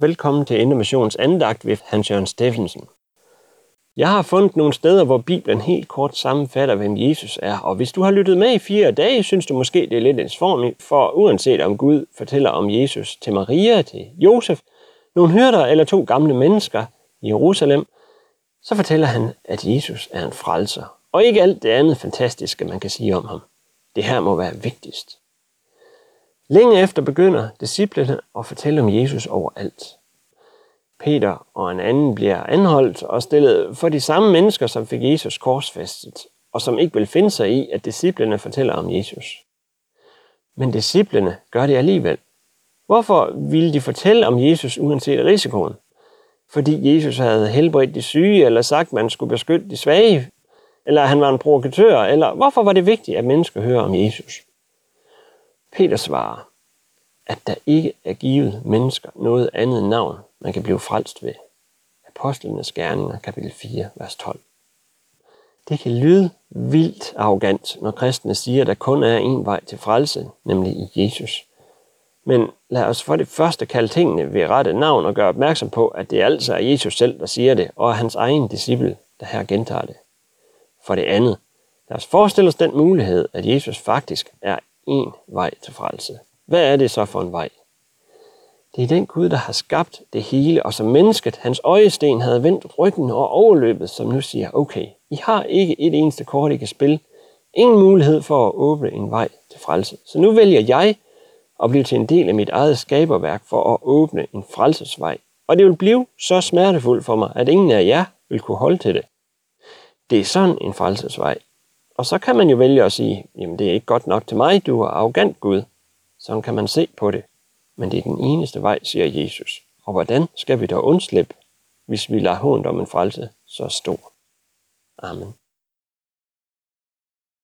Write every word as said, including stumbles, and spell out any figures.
Velkommen til Indre Missions andagt ved Hans Jørgen Steffensen. Jeg har fundet nogle steder, hvor Bibelen helt kort sammenfatter, hvem Jesus er. Og hvis du har lyttet med i fire dage, synes du måske, det er lidt ensformigt, for uanset om Gud fortæller om Jesus til Maria, til Josef, nogle hyrder eller to gamle mennesker i Jerusalem, så fortæller han, at Jesus er en frelser. Og ikke alt det andet fantastiske, man kan sige om ham. Det her må være vigtigst. Længe efter begynder disciplene at fortælle om Jesus overalt. Peter og en anden bliver anholdt og stillet for de samme mennesker, som fik Jesus korsfæstet, og som ikke vil finde sig i, at disciplene fortæller om Jesus. Men disciplene gør det alligevel. Hvorfor ville de fortælle om Jesus uanset risikoen? Fordi Jesus havde helbredt de syge, eller sagt, at man skulle beskytte de svage, eller han var en provokatør, eller hvorfor var det vigtigt, at mennesker hører om Jesus? Peter svarer, at der ikke er givet mennesker noget andet navn, man kan blive frelst ved. Apostlenes Gerninger, kapitel fire, vers tolv. Det kan lyde vildt arrogant, når kristne siger, at der kun er en vej til frelse, nemlig i Jesus. Men lad os for det første kalde tingene ved rette navn og gøre opmærksom på, at det altså er Jesus selv, der siger det, og hans egen disciple, der her gentager det. For det andet, lad os forestille os den mulighed, at Jesus faktisk er en vej til frelse. Hvad er det så for en vej? Det er den Gud, der har skabt det hele, og som mennesket, hans øjesten, havde vendt ryggen og overløbet, som nu siger, okay, I har ikke et eneste kort, I kan spille. Ingen mulighed for at åbne en vej til frelse. Så nu vælger jeg at blive til en del af mit eget skaberværk for at åbne en frelsesvej. Og det vil blive så smertefuldt for mig, at ingen af jer vil kunne holde til det. Det er sådan en frelsesvej. Og så kan man jo vælge at sige, jamen det er ikke godt nok til mig, du er arrogant Gud. Sådan kan man se på det. Men det er den eneste vej, siger Jesus. Og hvordan skal vi da undslippe, hvis vi lader hånd om en frelse så stor? Amen.